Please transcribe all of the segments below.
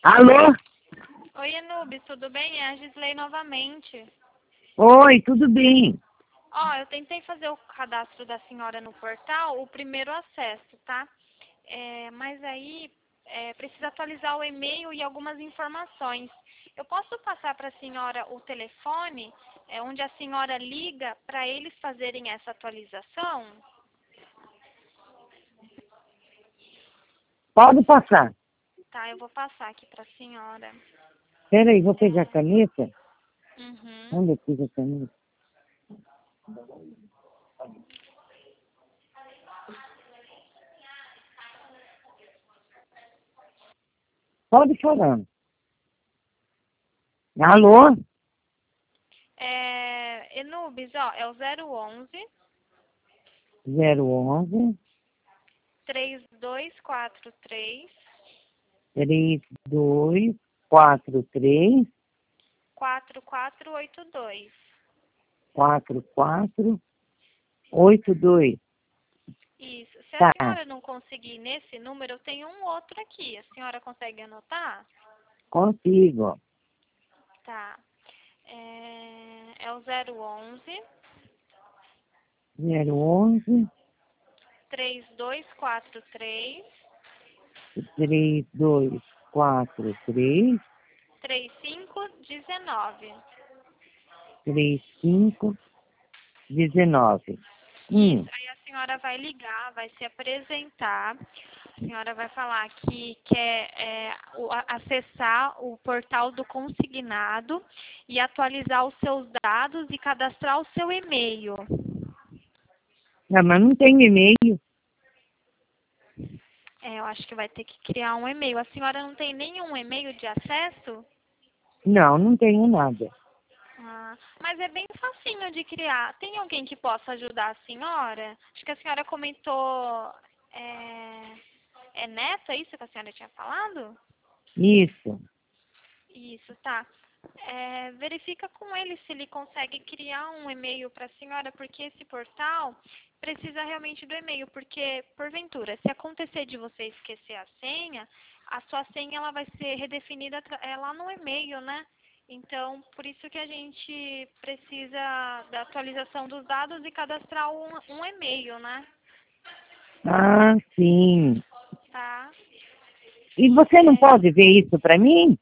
Alô? Oi, Anubis, tudo bem? É a Gisley novamente. Oi, tudo bem? Ó, eu tentei fazer o cadastro da senhora no portal, o primeiro acesso, tá? Mas aí precisa atualizar o e-mail e algumas informações. Eu posso passar para a senhora o telefone, onde a senhora liga para eles fazerem essa atualização? Pode passar. Tá, eu vou passar aqui para a senhora. Peraí, vou pegar a caneta. Uhum. Onde eu pus a caneta? Pode falar. Alô? Enubis, ó, é o 011 011 3243 3243 4482. 4482. Isso. Se a Tá, senhora não conseguir nesse número, eu tenho um outro aqui. A senhora consegue anotar? consigo. Tá. É o 011 011 3243 3243 3519. 3519. Isso. Aí a senhora vai ligar, vai se apresentar. A senhora vai falar que quer acessar o portal do consignado e atualizar os seus dados e cadastrar o seu e-mail. Não, mas não tem e-mail. Eu acho que vai ter que criar um e-mail. A senhora não tem nenhum e-mail de acesso? Não, não tenho nada. Mas é bem facinho de criar. Tem alguém que possa ajudar a senhora? Acho que a senhora comentou. É Neto, é isso que a senhora tinha falado? Isso. Isso, tá. Verifica com ele se ele consegue criar um e-mail para a senhora, porque esse portal precisa realmente do e-mail, porque, porventura, se acontecer de você esquecer a sua senha ela vai ser redefinida lá no e-mail, né? Então, por isso que a gente precisa da atualização dos dados e cadastrar um e-mail, né? Ah, sim. Tá? E você não pode ver isso para mim?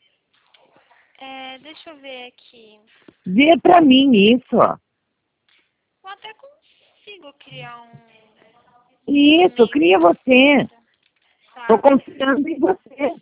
Deixa eu ver aqui. Vê para mim isso, ó. Eu até consigo criar um Isso, e-mail cria para a você. senhora. Estou Tá. confiando em você.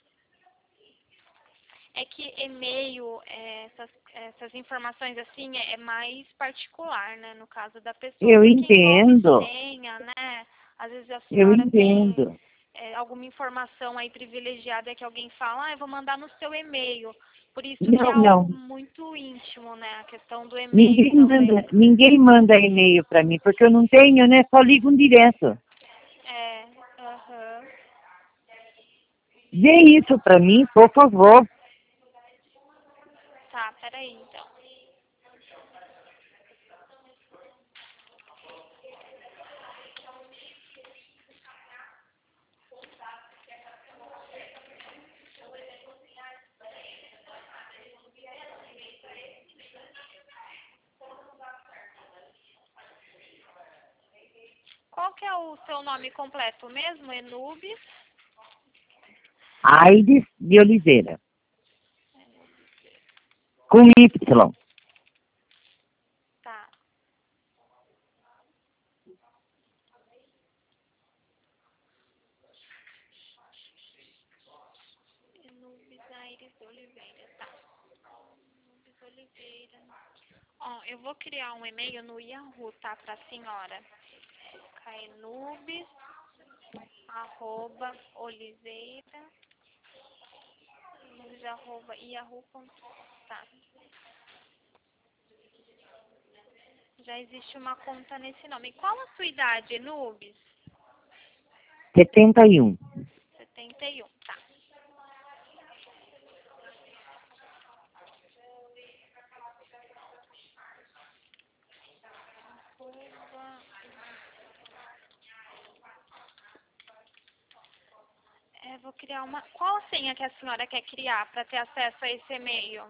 É que e-mail, essas informações assim, é mais particular, né? No caso da pessoa, Eu porque envolve entendo. senha, né? Às vezes a Eu senhora tem entendo. alguma informação aí privilegiada que alguém fala, eu vou mandar no seu e-mail. Por isso que é Não, algo não. muito íntimo, né? A questão do e-mail também. Ninguém manda e-mail para mim, porque eu não tenho, né? Só ligam direto. Aham. Vê isso para mim, por favor. Tá, peraí então. Qual que é o seu nome completo mesmo? Enubis? Aides de Oliveira. Com Y. Tá. Enubis Aires Oliveira, tá. Enubis Oliveira. Ó, eu vou criar um e-mail no Yahoo, tá, pra senhora. Caenubis, @oliveira, enubis, @yahoo.com. Tá. Já existe uma conta nesse nome. Qual a sua idade, Enubis? 71. 71, tá. Vou criar uma... Qual a senha que a senhora quer criar para ter acesso a esse e-mail?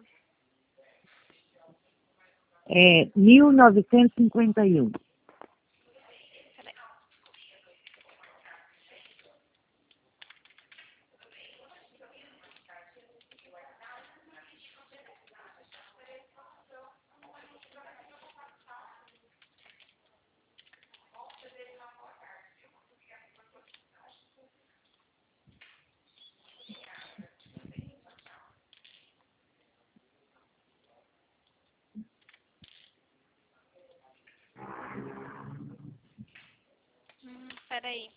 É 1951. Peraí. Peraí.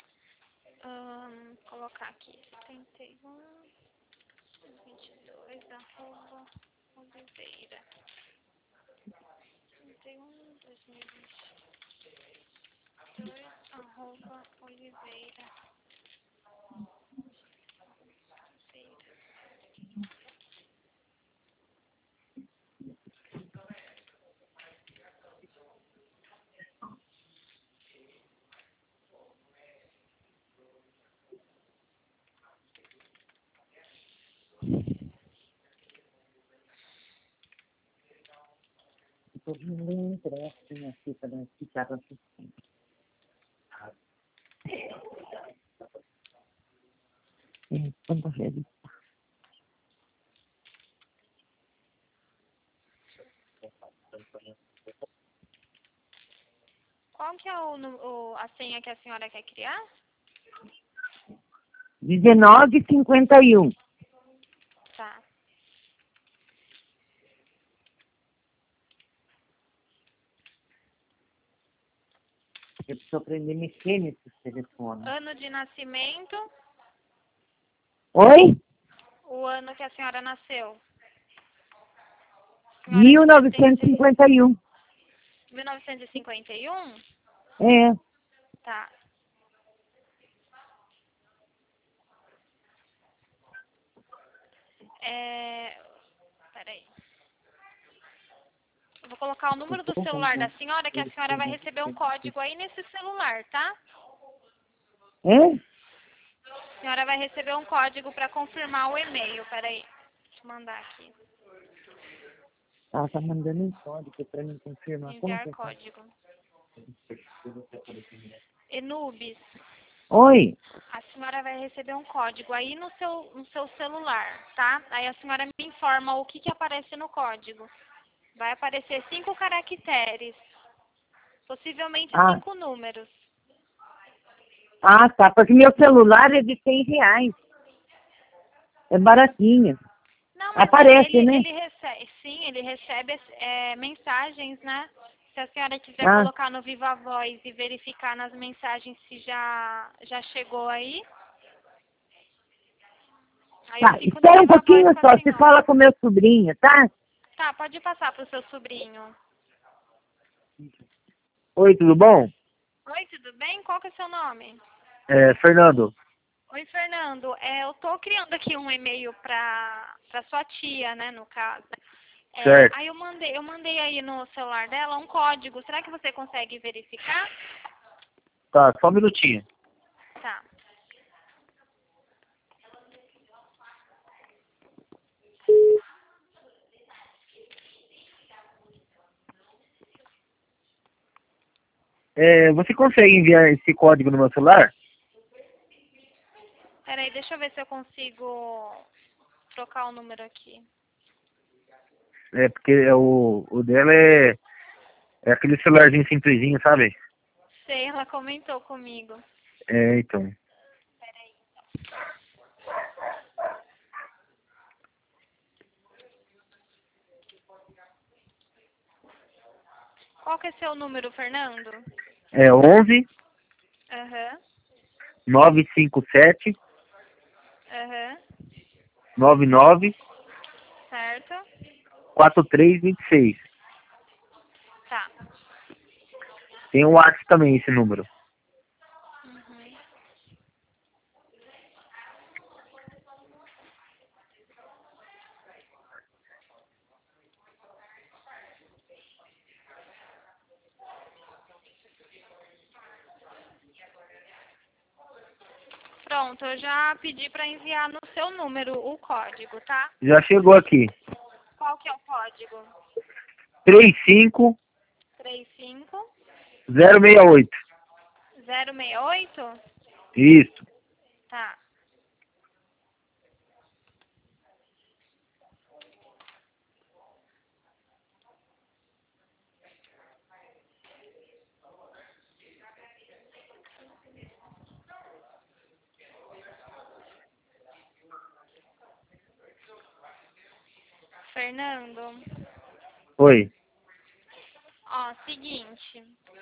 Colocar aqui. 71, 22, arroba, Oliveira. 31, 2022, arroba, Oliveira. Depois me lembra assim, aqui para ficar assistindo. Quando vezes. Qual que é a senha que a senhora quer criar? 1951. Tá. Eu preciso aprender a mexer nesse telefone. Ano de nascimento, Oi? o ano que a senhora nasceu. Senhora de 1951. 1951? É. Tá. Peraí. Eu vou colocar o número do celular da senhora, que a senhora vai receber um código aí nesse celular, tá? É? A senhora vai receber um código para confirmar o e-mail. Peraí. Deixa eu mandar aqui. Ela tá mandando um código para me confirmar. Como Enviar que é? código. Enubis, Oi? a senhora vai receber um código aí no seu celular, tá? Aí a senhora me informa o que aparece no código. Vai aparecer 5 caracteres, possivelmente Ah, 5 números. tá. Porque meu celular é de R$ 100. É baratinho. Não, mas Aparece, né? ele recebe, sim, ele recebe mensagens, né? Se a senhora quiser Ah, colocar no Viva Voz e verificar nas mensagens se já chegou aí eu tá. fico no Espera um Viva Voz pouquinho com a só. Você fala senhora. com meu sobrinho, tá? Tá, pode passar pro seu sobrinho. Oi, tudo bom? Oi, tudo bem? Qual que é o seu nome? Fernando. Oi, Fernando. Eu tô criando aqui um e-mail pra sua tia, né, no caso. Certo. Aí eu mandei aí no celular dela um código. Será que você consegue verificar? Tá, só um minutinho. Tá. Você consegue enviar esse código no meu celular? Peraí, deixa eu ver se eu consigo trocar o número aqui. Porque o dela é aquele celularzinho simplesinho, sabe? Sei, ela comentou comigo. Então. Peraí. Qual que é seu número, Fernando? 11 Aham, 957 aham, 99 certo. 4326. Tá. Tem o WhatsApp também, esse número. Uhum. Pronto. Pronto, eu já pedi para enviar no seu número o código, tá? Já chegou aqui. Qual que é o código? 35068. 35068? Isso. Tá. Fernando, Oi. ó, seguinte,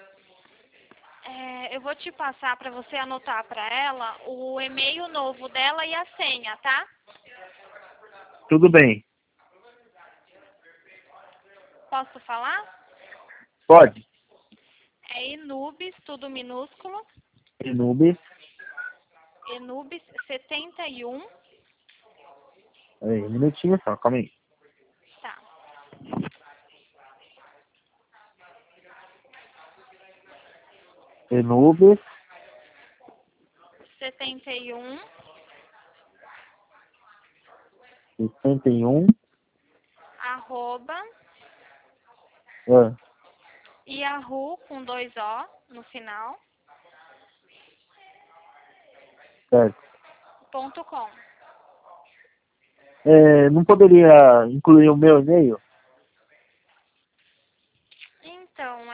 eu vou te passar para você anotar para ela o e-mail novo dela e a senha, tá? Tudo bem. Posso falar? Pode. É Enubis, tudo minúsculo, Enubis. Enubis 71, Aí, um minutinho só, calma aí. tá? Enubis 71, 61. arroba, Ah, Yahoo com 2 O no final, certo. .com. Não poderia incluir o meu e-mail? Então,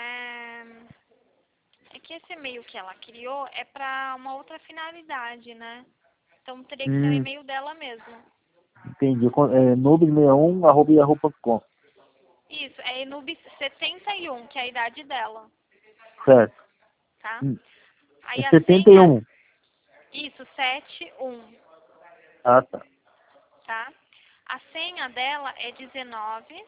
é que esse e-mail que ela criou é para uma outra finalidade, né? Então teria que ser o e-mail dela mesmo. Entendi. Nubis61@yahoo.com. Isso, é Enubis 71, que é a idade dela, Certo. tá? Hum, Aí a senha, 71. isso, 71, Ah, tá. tá? A senha dela é 19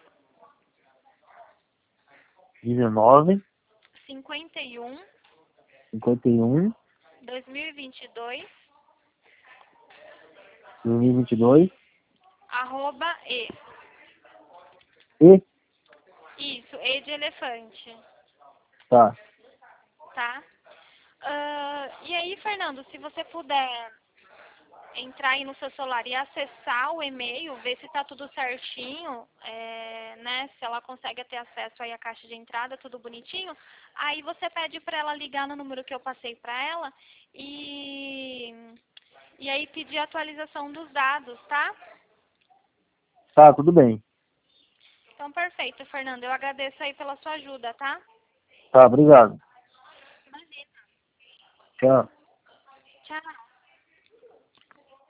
19, 51 51, 2022 2022. arroba E? isso, E de elefante, Tá. tá? E aí, Fernando, se você puder entrar aí no seu celular e acessar o e-mail, ver se tá tudo certinho, né? Se ela consegue ter acesso aí à caixa de entrada, tudo bonitinho. Aí você pede para ela ligar no número que eu passei para ela e aí pedir a atualização dos dados, tá? Tá, tudo bem. Então, perfeito, Fernando. Eu agradeço aí pela sua ajuda, tá? Tá, obrigado. Tchau.